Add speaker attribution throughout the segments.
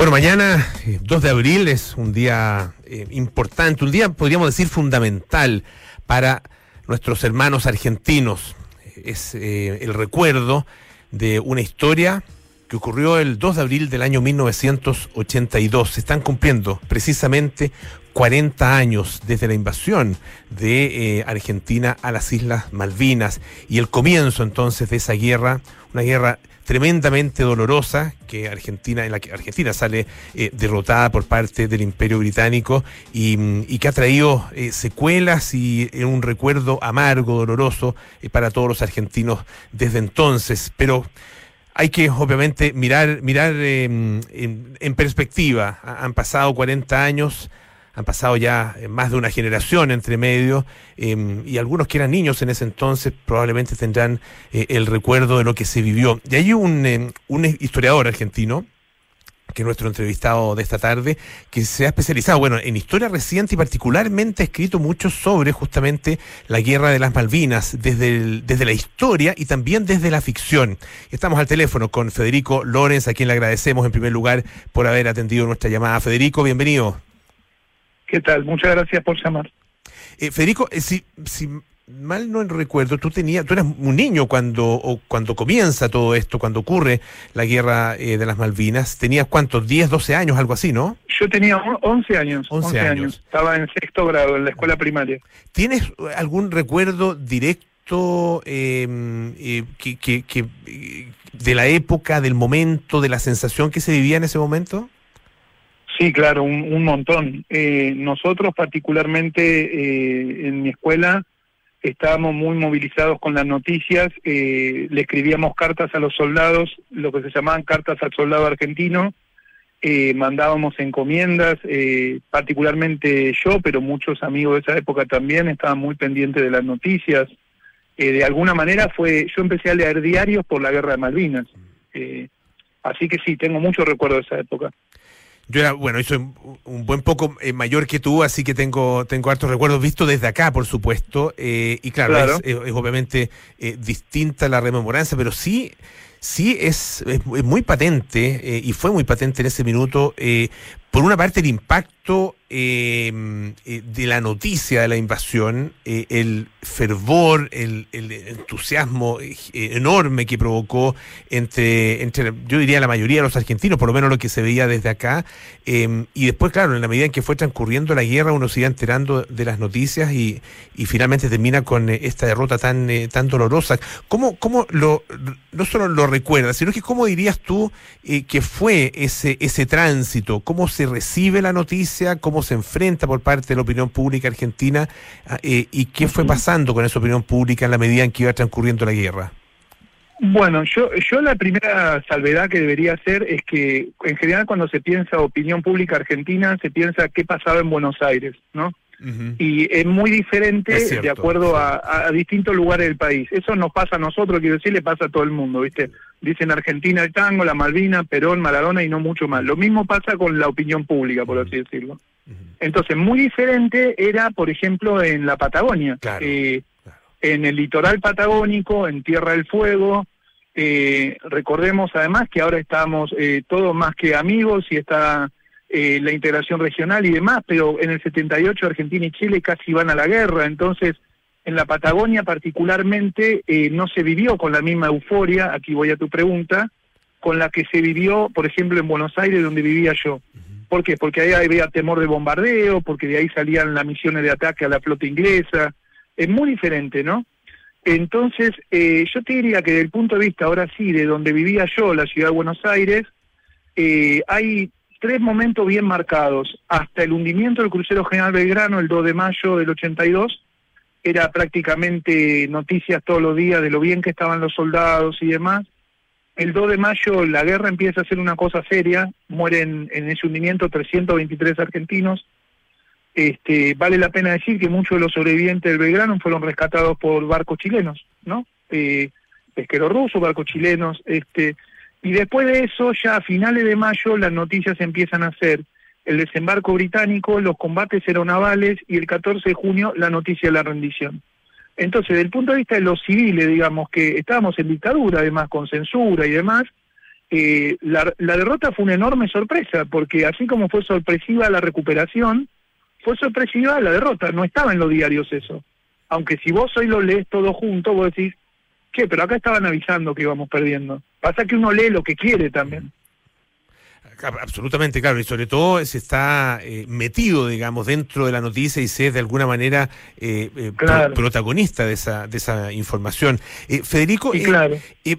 Speaker 1: Bueno, mañana, 2 de abril, es un día importante, un día, podríamos decir, fundamental para nuestros hermanos argentinos. Es el recuerdo de una historia que ocurrió el 2 de abril del año 1982. Se están cumpliendo precisamente 40 años desde la invasión de Argentina a las Islas Malvinas y el comienzo entonces de esa guerra, una guerra tremendamente dolorosa en la que Argentina sale derrotada por parte del Imperio Británico y que ha traído secuelas y un recuerdo amargo, doloroso para todos los argentinos desde entonces. Pero hay que obviamente mirar en perspectiva. Han pasado 40 años. Han pasado ya más de una generación entre medio y algunos que eran niños en ese entonces probablemente tendrán el recuerdo de lo que se vivió. Y hay un historiador argentino, que es nuestro entrevistado de esta tarde, que se ha especializado, en historia reciente y particularmente ha escrito mucho sobre justamente la Guerra de las Malvinas, desde la historia y también desde la ficción. Estamos al teléfono con Federico Lorenz, a quien le agradecemos en primer lugar por haber atendido nuestra llamada. Federico, bienvenido.
Speaker 2: ¿Qué tal? Muchas gracias por llamar.
Speaker 1: Federico, si mal no recuerdo, tú eras un niño cuando comienza todo esto, cuando ocurre la Guerra de las Malvinas. ¿Tenías cuántos? 10, 12 años, algo así, ¿no?
Speaker 2: Yo tenía 11 años. 11 años. Estaba en sexto grado, en la escuela primaria.
Speaker 1: ¿Tienes algún recuerdo directo de la época, del momento, de la sensación que se vivía en ese momento?
Speaker 2: Sí, claro, un montón. Nosotros particularmente en mi escuela estábamos muy movilizados con las noticias, le escribíamos cartas a los soldados, lo que se llamaban cartas al soldado argentino, mandábamos encomiendas, particularmente yo, pero muchos amigos de esa época también estaban muy pendientes de las noticias. De alguna manera yo empecé a leer diarios por la Guerra de Malvinas, así que sí, tengo mucho recuerdo de esa época.
Speaker 1: Yo soy un buen poco mayor que tú, así que tengo hartos recuerdos visto desde acá, por supuesto, y claro. Es obviamente distinta la rememoranza, pero sí es muy patente, y fue muy patente en ese minuto, por una parte el impacto de la noticia de la invasión, el fervor, el entusiasmo enorme que provocó entre yo diría la mayoría de los argentinos, por lo menos lo que se veía desde acá, y después, claro, en la medida en que fue transcurriendo la guerra, uno se iba enterando de las noticias y finalmente termina con esta derrota tan dolorosa. ¿Cómo no solo lo recuerdas, sino que cómo dirías tú que fue ese tránsito? ¿Cómo se recibe la noticia? ¿Cómo se enfrenta por parte de la opinión pública argentina? ¿Y qué fue pasando con esa opinión pública en la medida en que iba transcurriendo la guerra?
Speaker 2: Bueno, yo la primera salvedad que debería hacer es que en general cuando se piensa opinión pública argentina, se piensa qué pasaba en Buenos Aires, ¿no? Uh-huh. Y es muy diferente de acuerdo a distintos lugares del país. Eso nos pasa a nosotros, quiero decir, le pasa a todo el mundo, ¿viste? Dicen Argentina el tango, la Malvinas, Perón, Maradona y no mucho más. Lo mismo pasa con la opinión pública, por así decirlo. Uh-huh. Entonces, muy diferente era, por ejemplo, en la Patagonia. Claro, claro. En el litoral patagónico, en Tierra del Fuego. Recordemos además que ahora estamos todos más que amigos y está la integración regional y demás, pero en el 78 Argentina y Chile casi van a la guerra, entonces en la Patagonia particularmente no se vivió con la misma euforia, aquí voy a tu pregunta, con la que se vivió, por ejemplo, en Buenos Aires, donde vivía yo. ¿Por qué? Porque ahí había temor de bombardeo, porque de ahí salían las misiones de ataque a la flota inglesa, es muy diferente, ¿no? Entonces, yo te diría que desde el punto de vista, ahora sí, de donde vivía yo, la ciudad de Buenos Aires, hay 3 momentos bien marcados. Hasta el hundimiento del crucero General Belgrano, el 2 de mayo del 82, era prácticamente noticias todos los días de lo bien que estaban los soldados y demás. El 2 de mayo la guerra empieza a ser una cosa seria, mueren en ese hundimiento 323 argentinos. Vale la pena decir que muchos de los sobrevivientes del Belgrano fueron rescatados por barcos chilenos, ¿no? Pesqueros rusos, barcos chilenos, y después de eso, ya a finales de mayo, las noticias empiezan a ser el desembarco británico, los combates aeronavales y el 14 de junio la noticia de la rendición. Entonces, desde el punto de vista de los civiles, digamos que estábamos en dictadura, además con censura y demás, la derrota fue una enorme sorpresa, porque así como fue sorpresiva la recuperación, fue sorpresiva la derrota. No estaba en los diarios eso. Aunque si vos hoy lo lees todo junto, vos decís, ¿qué? Pero acá estaban avisando que íbamos perdiendo. Pasa que uno lee lo que quiere también.
Speaker 1: Absolutamente, claro, y sobre todo se está metido, digamos, dentro de la noticia y se es de alguna manera
Speaker 2: Claro.
Speaker 1: protagonista de esa información. Federico,
Speaker 2: Claro.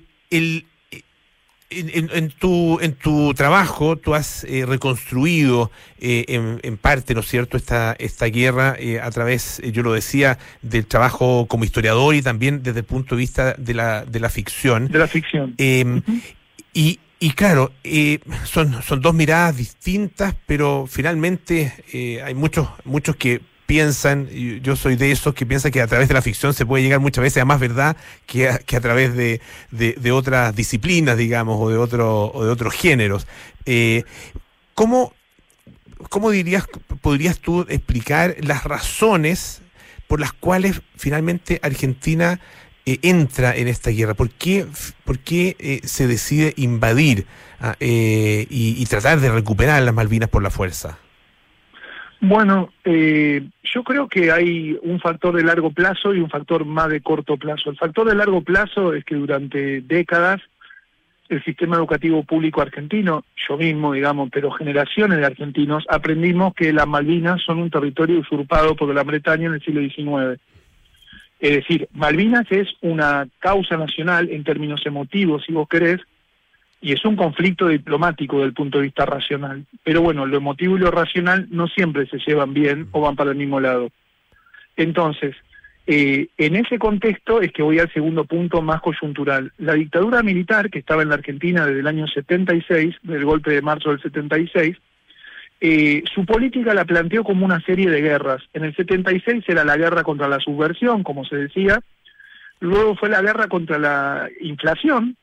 Speaker 1: En tu trabajo tú has reconstruido en parte, ¿no es cierto?, esta guerra a través, yo lo decía, del trabajo como historiador y también desde el punto de vista de la ficción.
Speaker 2: De la ficción.
Speaker 1: Y claro, son dos miradas distintas, pero finalmente hay muchos que piensan, y yo soy de esos que piensan que a través de la ficción se puede llegar muchas veces a más verdad que a través de otras disciplinas, digamos, o de otros géneros. ¿Cómo podrías tú explicar las razones por las cuales finalmente Argentina entra en esta guerra? ¿Por qué se decide invadir y tratar de recuperar las Malvinas por la fuerza?
Speaker 2: Bueno, yo creo que hay un factor de largo plazo y un factor más de corto plazo. El factor de largo plazo es que durante décadas el sistema educativo público argentino, yo mismo, digamos, pero generaciones de argentinos, aprendimos que las Malvinas son un territorio usurpado por Gran Bretaña en el siglo XIX. Es decir, Malvinas es una causa nacional en términos emotivos, si vos querés, y es un conflicto diplomático desde el punto de vista racional. Pero bueno, lo emotivo y lo racional no siempre se llevan bien o van para el mismo lado. Entonces, en ese contexto es que voy al segundo punto más coyuntural. La dictadura militar, que estaba en la Argentina desde el año 76, del golpe de marzo del 76, su política la planteó como una serie de guerras. En el 76 era la guerra contra la subversión, como se decía. Luego fue la guerra contra la inflación.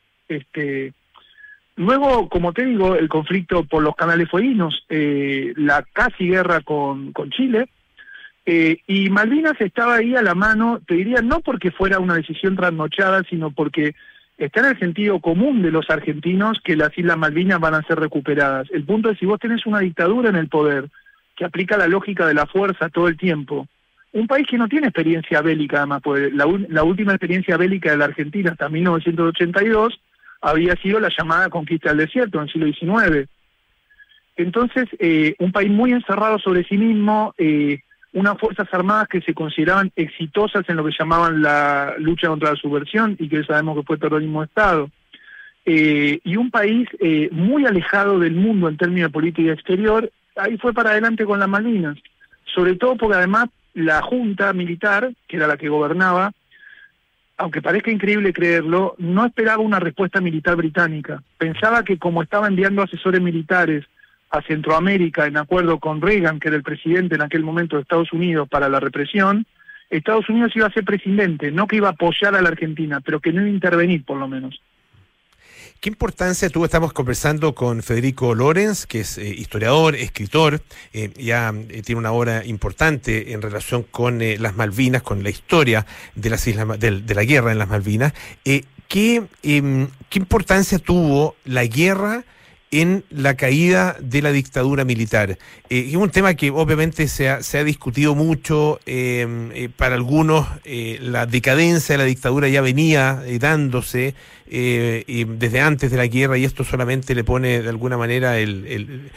Speaker 2: Luego, como te digo, el conflicto por los canales fueguinos, la casi guerra con Chile, y Malvinas estaba ahí a la mano, te diría, no porque fuera una decisión trasnochada, sino porque está en el sentido común de los argentinos que las Islas Malvinas van a ser recuperadas. El punto es, si vos tenés una dictadura en el poder que aplica la lógica de la fuerza todo el tiempo, un país que no tiene experiencia bélica, además, pues la última experiencia bélica de la Argentina hasta 1982 había sido la llamada conquista del desierto en el siglo XIX. Entonces, un país muy encerrado sobre sí mismo, unas fuerzas armadas que se consideraban exitosas en lo que llamaban la lucha contra la subversión, y que sabemos que fue terrorismo de Estado, y un país muy alejado del mundo en términos de política exterior. Ahí fue para adelante con las Malvinas, sobre todo porque además la junta militar, que era la que gobernaba, aunque parezca increíble creerlo, no esperaba una respuesta militar británica. Pensaba que como estaba enviando asesores militares a Centroamérica en acuerdo con Reagan, que era el presidente en aquel momento de Estados Unidos, para la represión, Estados Unidos iba a ser presidente, no que iba a apoyar a la Argentina, pero que no iba a intervenir por lo menos.
Speaker 1: ¿Qué importancia tuvo? Estamos conversando con Federico Lorenz, que es historiador, escritor, ya tiene una obra importante en relación con las Malvinas, con la historia de las islas, de la guerra en las Malvinas. ¿Qué importancia tuvo la guerra en la caída de la dictadura militar? Es un tema que obviamente se ha discutido mucho. Para algunos la decadencia de la dictadura ya venía dándose desde antes de la guerra, y esto solamente le pone de alguna manera el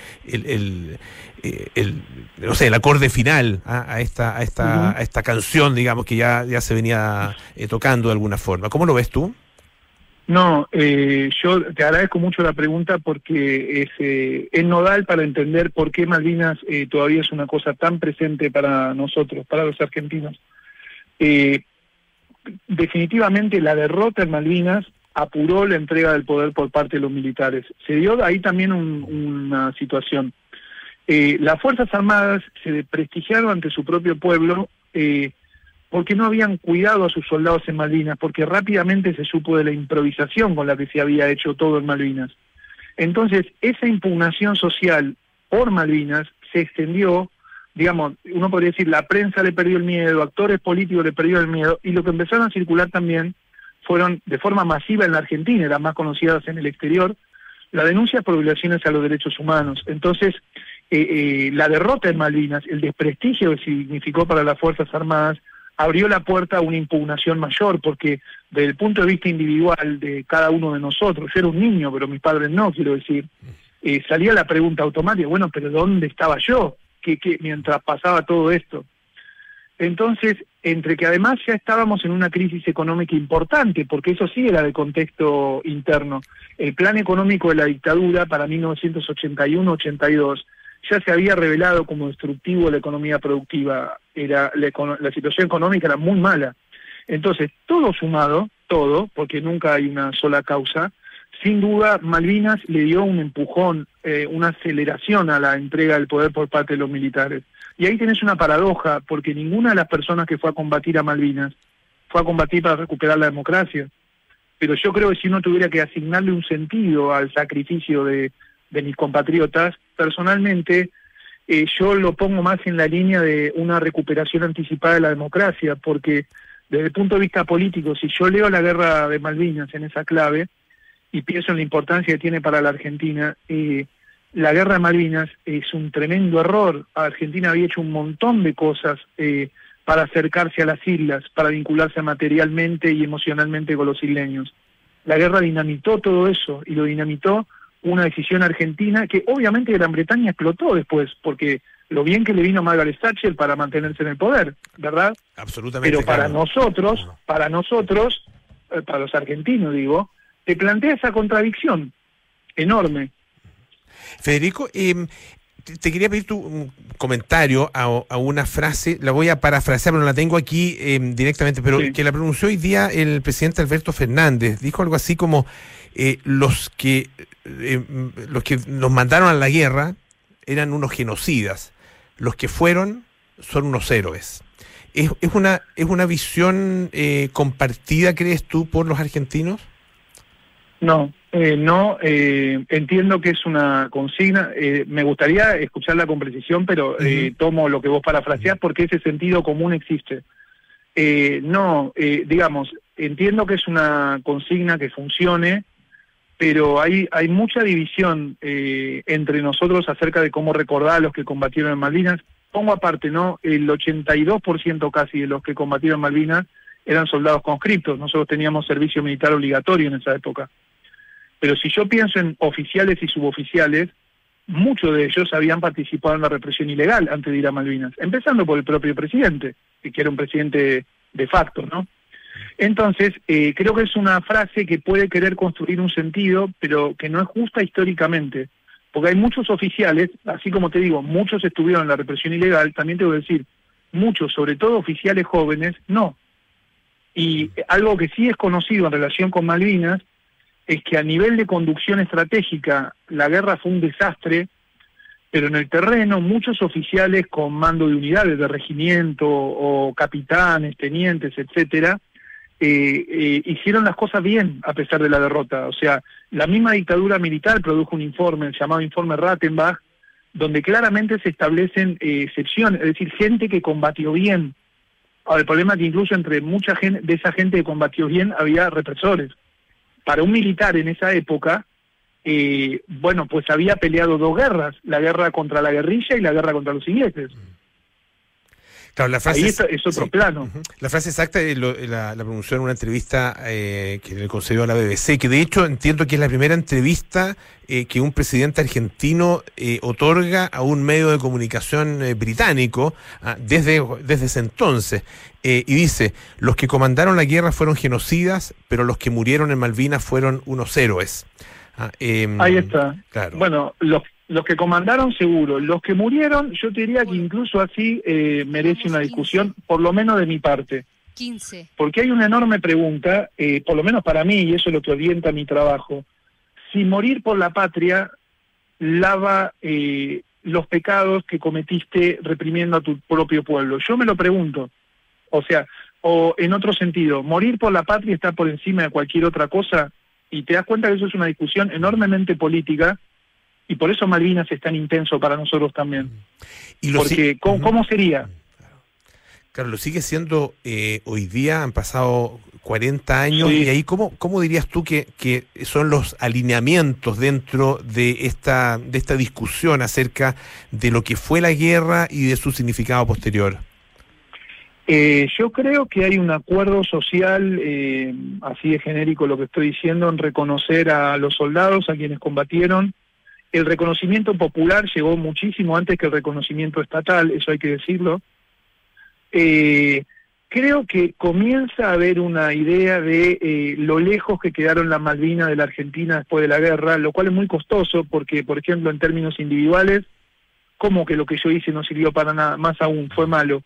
Speaker 1: acorde final a esta canción, digamos, que ya se venía tocando de alguna forma. ¿Cómo lo ves tú?
Speaker 2: No, yo te agradezco mucho la pregunta, porque es nodal para entender por qué Malvinas todavía es una cosa tan presente para nosotros, para los argentinos. Definitivamente la derrota en Malvinas apuró la entrega del poder por parte de los militares. Se dio ahí también una situación. Las Fuerzas Armadas se desprestigiaron ante su propio pueblo, porque no habían cuidado a sus soldados en Malvinas, porque rápidamente se supo de la improvisación con la que se había hecho todo en Malvinas. Entonces, esa impugnación social por Malvinas se extendió, digamos, uno podría decir, la prensa le perdió el miedo, actores políticos le perdieron el miedo, y lo que empezaron a circular también fueron, de forma masiva en la Argentina, eran más conocidas en el exterior, La denuncia es por violaciones a los derechos humanos. Entonces, la derrota en Malvinas, el desprestigio que significó para las Fuerzas Armadas, abrió la puerta a una impugnación mayor, porque desde el punto de vista individual de cada uno de nosotros, yo era un niño, pero mis padres no, quiero decir, salía la pregunta automática, bueno, pero ¿dónde estaba yo? ¿Qué mientras pasaba todo esto? Entonces, entre que además ya estábamos en una crisis económica importante, porque eso sí era de contexto interno. El plan económico de la dictadura para 1981-82 ya se había revelado como destructivo de la economía productiva. La situación económica era muy mala. Entonces, todo sumado, porque nunca hay una sola causa, sin duda Malvinas le dio un empujón, una aceleración a la entrega del poder por parte de los militares. Y ahí tenés una paradoja, porque ninguna de las personas que fue a combatir a Malvinas fue a combatir para recuperar la democracia. Pero yo creo que si uno tuviera que asignarle un sentido al sacrificio de mis compatriotas, personalmente yo lo pongo más en la línea de una recuperación anticipada de la democracia, porque desde el punto de vista político, si yo leo la guerra de Malvinas en esa clave, y pienso en la importancia que tiene para la Argentina, la guerra de Malvinas es un tremendo error. Argentina había hecho un montón de cosas para acercarse a las islas, para vincularse materialmente y emocionalmente con los isleños. La guerra dinamitó todo eso, y lo dinamitó una decisión argentina que obviamente Gran Bretaña explotó después, porque lo bien que le vino a Margaret Thatcher para mantenerse en el poder, ¿verdad?
Speaker 1: Absolutamente.
Speaker 2: Pero para nosotros, para los argentinos digo, te plantea esa contradicción enorme.
Speaker 1: Federico, te quería pedir tu comentario a una frase, la voy a parafrasear, pero no la tengo aquí directamente, pero sí, que la pronunció hoy día el presidente Alberto Fernández. Dijo algo así como, los que nos mandaron a la guerra eran unos genocidas, los que fueron son unos héroes. ¿Es una visión compartida, crees tú, por los argentinos?
Speaker 2: No, entiendo que es una consigna. Me gustaría escucharla con precisión, pero tomo lo que vos parafraseás porque ese sentido común existe. Digamos, entiendo que es una consigna que funcione, pero hay mucha división entre nosotros acerca de cómo recordar a los que combatieron en Malvinas. Pongo aparte, ¿no? El 82% casi de los que combatieron en Malvinas eran soldados conscriptos. Nosotros teníamos servicio militar obligatorio en esa época. Pero si yo pienso en oficiales y suboficiales, muchos de ellos habían participado en la represión ilegal antes de ir a Malvinas, empezando por el propio presidente, que era un presidente de facto, ¿no? Entonces, creo que es una frase que puede querer construir un sentido, pero que no es justa históricamente, porque hay muchos oficiales, así como te digo, muchos estuvieron en la represión ilegal, también te voy a decir, muchos, sobre todo oficiales jóvenes, no. Y algo que sí es conocido en relación con Malvinas, es que a nivel de conducción estratégica la guerra fue un desastre, pero en el terreno muchos oficiales con mando de unidades de regimiento o capitanes, tenientes, etcétera, hicieron las cosas bien a pesar de la derrota. O sea, la misma dictadura militar produjo un informe, el llamado informe Rattenbach, donde claramente se establecen excepciones, es decir, gente que combatió bien. Ahora, el problema es que incluso entre mucha gente, de esa gente que combatió bien, había represores. Para un militar en esa época, pues había peleado dos guerras, la guerra contra la guerrilla y la guerra contra los ingleses.
Speaker 1: Claro, la frase
Speaker 2: ahí es otro plano.
Speaker 1: La frase exacta la pronunció en una entrevista que le concedió a la BBC, que de hecho entiendo que es la primera entrevista que un presidente argentino otorga a un medio de comunicación británico desde ese entonces. Y dice, los que comandaron la guerra fueron genocidas, pero los que murieron en Malvinas fueron unos héroes.
Speaker 2: Ahí está.
Speaker 1: Claro.
Speaker 2: Bueno, los que comandaron seguro, los que murieron, yo te diría que incluso así merece una discusión, por lo menos de mi parte.
Speaker 3: 15.
Speaker 2: Porque hay una enorme pregunta, por lo menos para mí, y eso es lo que orienta mi trabajo, si morir por la patria lava los pecados que cometiste reprimiendo a tu propio pueblo. Yo me lo pregunto. O sea, o en otro sentido, morir por la patria está por encima de cualquier otra cosa, y te das cuenta que eso es una discusión enormemente política, y por eso Malvinas es tan intenso para nosotros también. Porque, ¿cómo sería?
Speaker 1: Claro, lo sigue siendo hoy día, han pasado 40 años, sí. Y ahí, ¿cómo dirías tú que son los alineamientos dentro de esta discusión acerca de lo que fue la guerra y de su significado posterior?
Speaker 2: Yo creo que hay un acuerdo social, así de genérico lo que estoy diciendo, en reconocer a los soldados, a quienes combatieron. El reconocimiento popular llegó muchísimo antes que el reconocimiento estatal, eso hay que decirlo. Creo que comienza a haber una idea de lo lejos que quedaron las Malvinas de la Argentina después de la guerra, lo cual es muy costoso porque, por ejemplo, en términos individuales, como que lo que yo hice no sirvió para nada, más aún, fue malo,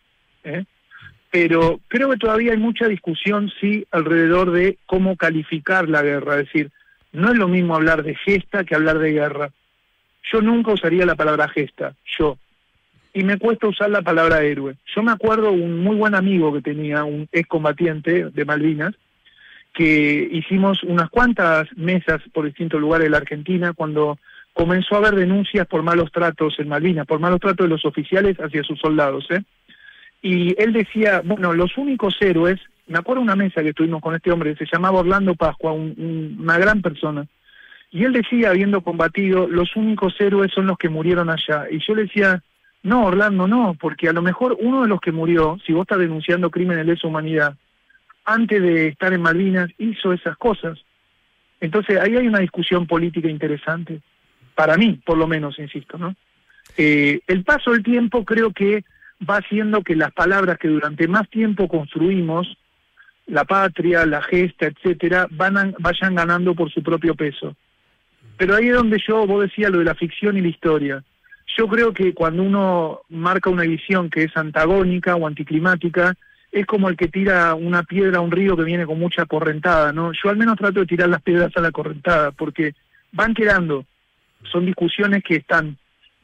Speaker 2: Pero creo que todavía hay mucha discusión, sí, alrededor de cómo calificar la guerra, es decir, no es lo mismo hablar de gesta que hablar de guerra. Yo nunca usaría la palabra gesta, y me cuesta usar la palabra héroe. Yo me acuerdo un muy buen amigo que tenía, un excombatiente de Malvinas, que hicimos unas cuantas mesas por distintos lugares de la Argentina cuando comenzó a haber denuncias por malos tratos en Malvinas, por malos tratos de los oficiales hacia sus soldados, Y él decía, bueno, los únicos héroes, me acuerdo una mesa que estuvimos con este hombre, se llamaba Orlando Pascua, una gran persona, y él decía, habiendo combatido, los únicos héroes son los que murieron allá. Y yo le decía, no, Orlando, no, porque a lo mejor uno de los que murió, si vos estás denunciando crímenes de lesa humanidad, antes de estar en Malvinas, hizo esas cosas. Entonces, ahí hay una discusión política interesante, para mí, por lo menos, insisto, ¿no? El paso del tiempo creo que va haciendo que las palabras que durante más tiempo construimos, la patria, la gesta, etcétera, vayan ganando por su propio peso. Pero ahí es donde vos decías lo de la ficción y la historia. Yo creo que cuando uno marca una visión que es antagónica o anticlimática, es como el que tira una piedra a un río que viene con mucha correntada, ¿no? Yo al menos trato de tirar las piedras a la correntada, porque van quedando, son discusiones que están.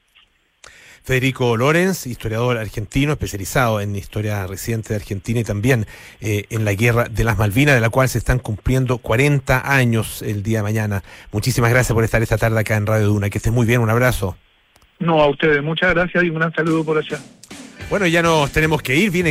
Speaker 1: Federico Lorenz, historiador argentino especializado en historia reciente de Argentina y también en la guerra de las Malvinas, de la cual se están cumpliendo 40 años el día de mañana. Muchísimas gracias por estar esta tarde acá en Radio Duna. Que estés muy bien, un abrazo.
Speaker 2: No, a ustedes, muchas gracias y un gran saludo por allá.
Speaker 1: Bueno, ya nos tenemos que ir, viene